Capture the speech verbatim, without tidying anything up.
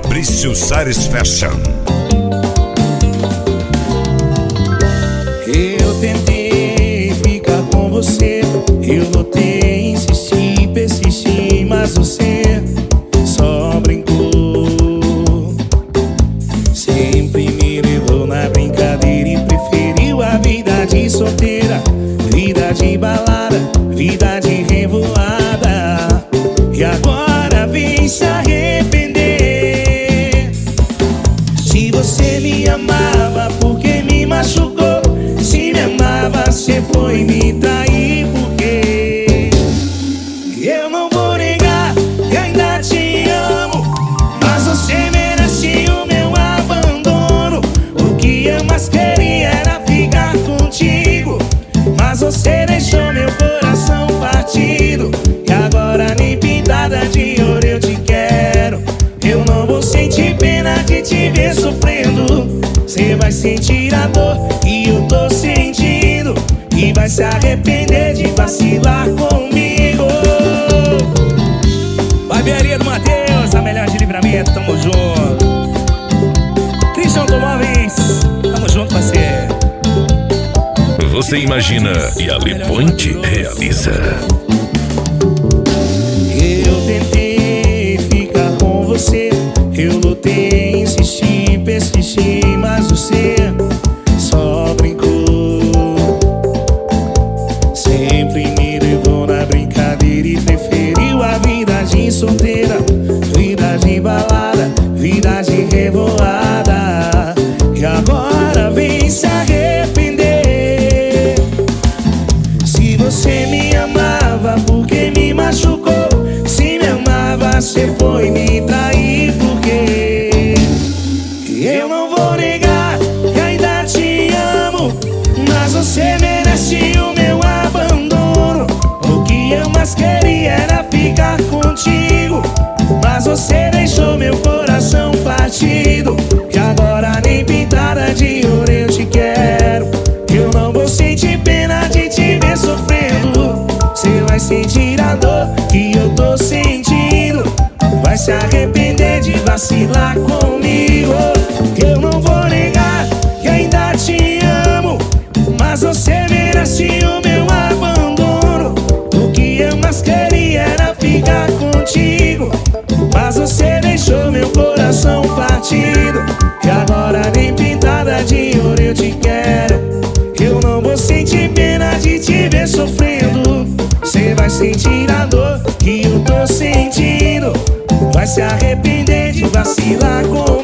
Fabrício Sares Fashion. Eu tentei ficar com você, eu lutei, insisti, persisti, mas você só brincou. Sempre me levou na brincadeira e preferiu a vida de solteira, vida de balada, vida de revoada. E agora vem se arrepender. Se você me amava, por que me machucou? Se me amava, você foi me trair. Por quê? Eu não vou negar que ainda te amo, mas você merece o meu abandono. O que eu mais queria era ficar contigo, mas você deixou meu coração partido. E agora nem pintada de ouro eu te quero. Eu não vou sentir pena de te ver sofrendo. Você vai sentir a dor que eu tô sentindo e vai se arrepender de vacilar comigo. Barbearia do Matheus, a melhor de Livramento, tamo junto. Cristian Automóveis, tamo junto, parceiro. Você imagina e a Lipointe realiza. Eu tentei ficar com você, eu lutei, insisti, persisti, mas você só brincou. Sempre me levou na brincadeira e preferiu a vida de solteira, vida de balada, vida de revoada. E agora vem se arrepender. Se você me amava, por que me machucou? Se me amava, você foi me trair. Por quê? Eu não vou negar que ainda te amo, mas você merece o meu abandono. O que eu mais queria era ficar contigo, mas você deixou meu coração partido. E agora nem pintada de ouro eu te quero. Eu não vou sentir pena de te ver sofrendo. Você vai sentir a dor que eu tô sentindo, vai se arrepender de vacilar comigo. Eu não vou negar que ainda te amo, mas você merece o meu abandono. O que eu mais queria era ficar contigo, mas você deixou meu coração partido. E agora nem pintada de ouro eu te quero. Eu não vou sentir pena de te ver sofrendo. Você vai sentir a dor que eu tô sentindo, vai se arrepender de vacilar comigo.